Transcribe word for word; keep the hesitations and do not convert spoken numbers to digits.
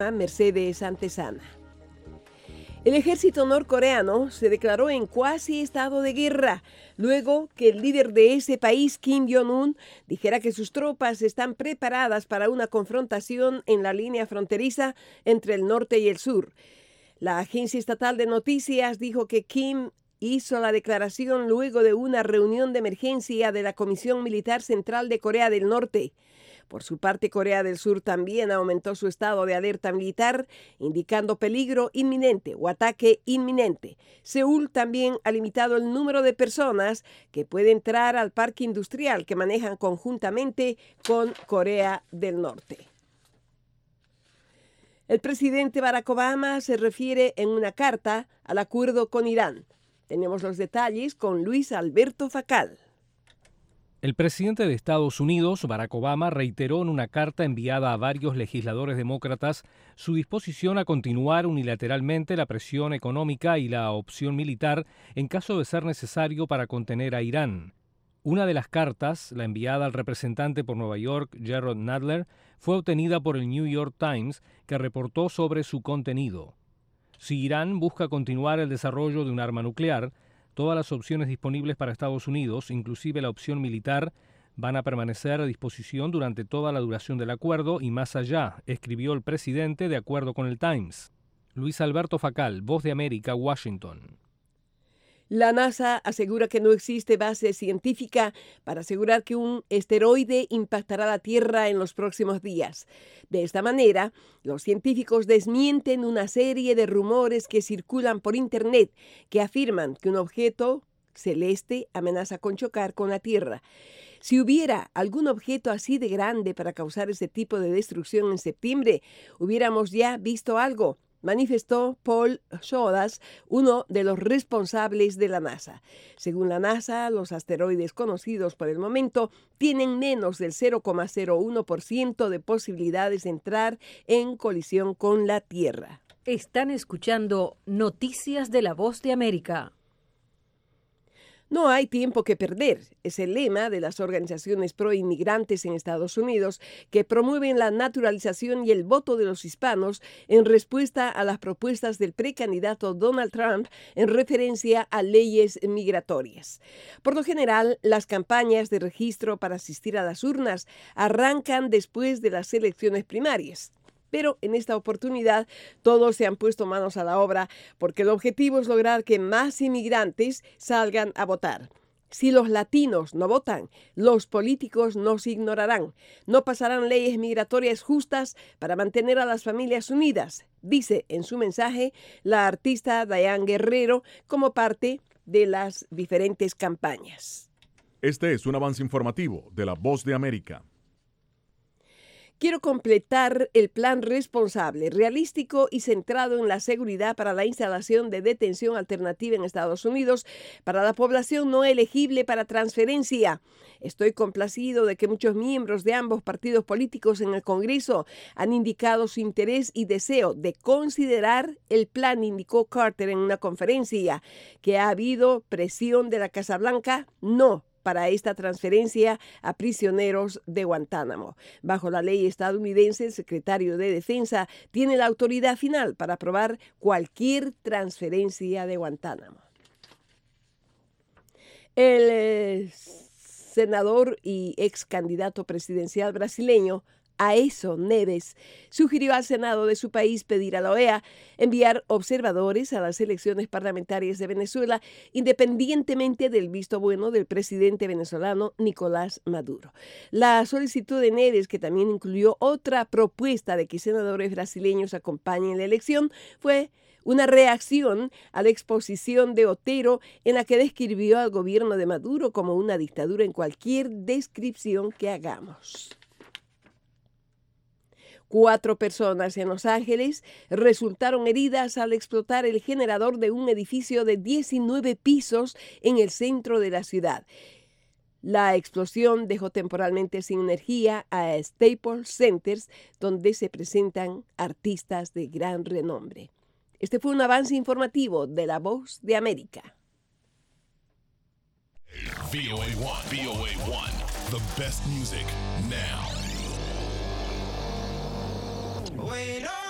Mercedes Antesana. El ejército norcoreano se declaró en cuasi estado de guerra luego que el líder de ese país, Kim Jong-un, dijera que sus tropas están preparadas para una confrontación en la línea fronteriza entre el norte y el sur. La agencia estatal de noticias dijo que Kim hizo la declaración luego de una reunión de emergencia de la Comisión Militar Central de Corea del Norte. Por su parte, Corea del Sur también aumentó su estado de alerta militar, indicando peligro inminente o ataque inminente. Seúl también ha limitado el número de personas que pueden entrar al parque industrial que manejan conjuntamente con Corea del Norte. El presidente Barack Obama se refiere en una carta al acuerdo con Irán. Tenemos los detalles con Luis Alberto Facal. El presidente de Estados Unidos, Barack Obama, reiteró en una carta enviada a varios legisladores demócratas su disposición a continuar unilateralmente la presión económica y la opción militar en caso de ser necesario para contener a Irán. Una de las cartas, la enviada al representante por Nueva York, Jerrold Nadler, fue obtenida por el New York Times, que reportó sobre su contenido. Si Irán busca continuar el desarrollo de un arma nuclear, todas las opciones disponibles para Estados Unidos, inclusive la opción militar, van a permanecer a disposición durante toda la duración del acuerdo y más allá, escribió el presidente de acuerdo con el Times. Luis Alberto Facal, Voz de América, Washington. La NASA asegura que no existe base científica para asegurar que un asteroide impactará la Tierra en los próximos días. De esta manera, los científicos desmienten una serie de rumores que circulan por Internet que afirman que un objeto celeste amenaza con chocar con la Tierra. Si hubiera algún objeto así de grande para causar ese tipo de destrucción en septiembre, hubiéramos ya visto algo, manifestó Paul Schodas, uno de los responsables de la NASA. Según la NASA, los asteroides conocidos por el momento tienen menos del cero coma cero uno por ciento de posibilidades de entrar en colisión con la Tierra. Están escuchando Noticias de la Voz de América. No hay tiempo que perder, es el lema de las organizaciones pro-inmigrantes en Estados Unidos que promueven la naturalización y el voto de los hispanos en respuesta a las propuestas del precandidato Donald Trump en referencia a leyes migratorias. Por lo general, las campañas de registro para asistir a las urnas arrancan después de las elecciones primarias. Pero en esta oportunidad todos se han puesto manos a la obra porque el objetivo es lograr que más inmigrantes salgan a votar. Si los latinos no votan, los políticos nos ignorarán. No pasarán leyes migratorias justas para mantener a las familias unidas, dice en su mensaje la artista Diane Guerrero como parte de las diferentes campañas. Este es un avance informativo de La Voz de América. Quiero completar el plan responsable, realístico y centrado en la seguridad para la instalación de detención alternativa en Estados Unidos para la población no elegible para transferencia. Estoy complacido de que muchos miembros de ambos partidos políticos en el Congreso han indicado su interés y deseo de considerar el plan, indicó Carter en una conferencia. ¿Que ha habido presión de la Casa Blanca? No. Para esta transferencia a prisioneros de Guantánamo. Bajo la ley estadounidense, el secretario de Defensa tiene la autoridad final para aprobar cualquier transferencia de Guantánamo. El eh, senador y ex candidato presidencial brasileño Aécio Neves sugirió al Senado de su país pedir a la O E A enviar observadores a las elecciones parlamentarias de Venezuela, independientemente del visto bueno del presidente venezolano Nicolás Maduro. La solicitud de Neves, que también incluyó otra propuesta de que senadores brasileños acompañen la elección, fue una reacción a la exposición de Otero en la que describió al gobierno de Maduro como una dictadura en cualquier descripción que hagamos. Cuatro personas en Los Ángeles resultaron heridas al explotar el generador de un edificio de diecinueve pisos en el centro de la ciudad. La explosión dejó temporalmente sin energía a Staples Center, donde se presentan artistas de gran renombre. Este fue un avance informativo de La Voz de América. V O A one, V O A one, the best music now. Wait up.